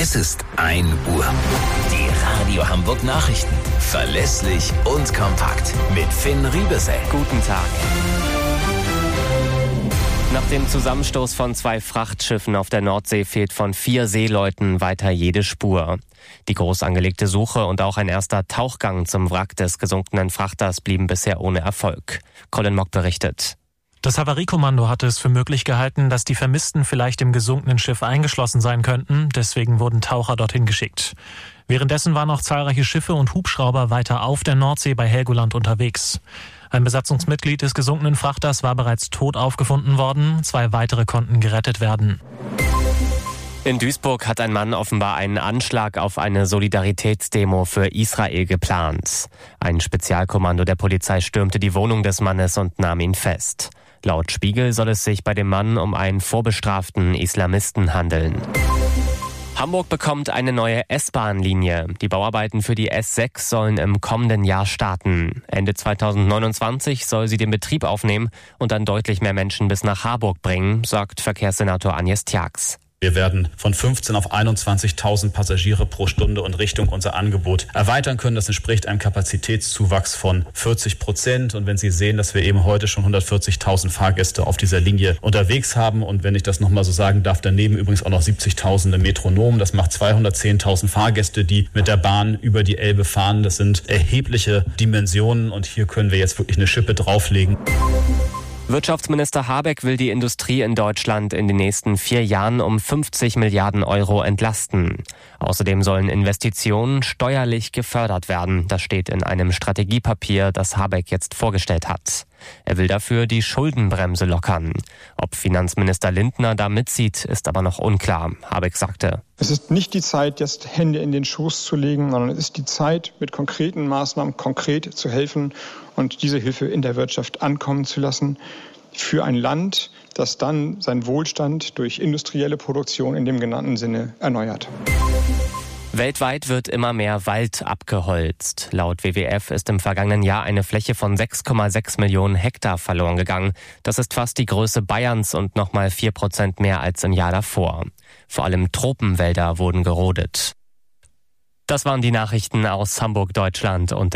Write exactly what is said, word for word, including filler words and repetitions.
Es ist ein Uhr. Die Radio Hamburg Nachrichten. Verlässlich und kompakt. Mit Finn Riebesell. Guten Tag. Nach dem Zusammenstoß von zwei Frachtschiffen auf der Nordsee fehlt von vier Seeleuten weiter jede Spur. Die groß angelegte Suche und auch ein erster Tauchgang zum Wrack des gesunkenen Frachters blieben bisher ohne Erfolg. Colin Mock berichtet. Das Havariekommando hatte es für möglich gehalten, dass die Vermissten vielleicht im gesunkenen Schiff eingeschlossen sein könnten. Deswegen wurden Taucher dorthin geschickt. Währenddessen waren noch zahlreiche Schiffe und Hubschrauber weiter auf der Nordsee bei Helgoland unterwegs. Ein Besatzungsmitglied des gesunkenen Frachters war bereits tot aufgefunden worden. Zwei weitere konnten gerettet werden. In Duisburg hat ein Mann offenbar einen Anschlag auf eine Solidaritätsdemo für Israel geplant. Ein Spezialkommando der Polizei stürmte die Wohnung des Mannes und nahm ihn fest. Laut Spiegel soll es sich bei dem Mann um einen vorbestraften Islamisten handeln. Hamburg bekommt eine neue S-Bahn-Linie. Die Bauarbeiten für die S sechs sollen im kommenden Jahr starten. Ende zweitausendneunundzwanzig soll sie den Betrieb aufnehmen und dann deutlich mehr Menschen bis nach Harburg bringen, sagt Verkehrssenator Agnes Tjax. Wir werden von fünfzehn auf einundzwanzigtausend Passagiere pro Stunde und Richtung unser Angebot erweitern können. Das entspricht einem Kapazitätszuwachs von vierzig Prozent. Und wenn Sie sehen, dass wir eben heute schon hundertvierzigtausend Fahrgäste auf dieser Linie unterwegs haben und wenn ich das nochmal so sagen darf, daneben übrigens auch noch siebzigtausende Metronomen. Das macht zweihundertzehntausend Fahrgäste, die mit der Bahn über die Elbe fahren. Das sind erhebliche Dimensionen und hier können wir jetzt wirklich eine Schippe drauflegen. Wirtschaftsminister Habeck will die Industrie in Deutschland in den nächsten vier Jahren um fünfzig Milliarden Euro entlasten. Außerdem sollen Investitionen steuerlich gefördert werden. Das steht in einem Strategiepapier, das Habeck jetzt vorgestellt hat. Er will dafür die Schuldenbremse lockern. Ob Finanzminister Lindner da mitzieht, ist aber noch unklar. Habeck sagte: Es ist nicht die Zeit, jetzt Hände in den Schoß zu legen, sondern es ist die Zeit, mit konkreten Maßnahmen konkret zu helfen und diese Hilfe in der Wirtschaft ankommen zu lassen. Für ein Land, das dann seinen Wohlstand durch industrielle Produktion in dem genannten Sinne erneuert. Weltweit wird immer mehr Wald abgeholzt. Laut W W F ist im vergangenen Jahr eine Fläche von sechs Komma sechs Millionen Hektar verloren gegangen. Das ist fast die Größe Bayerns und nochmal vier Prozent mehr als im Jahr davor. Vor allem Tropenwälder wurden gerodet. Das waren die Nachrichten aus Hamburg, Deutschland und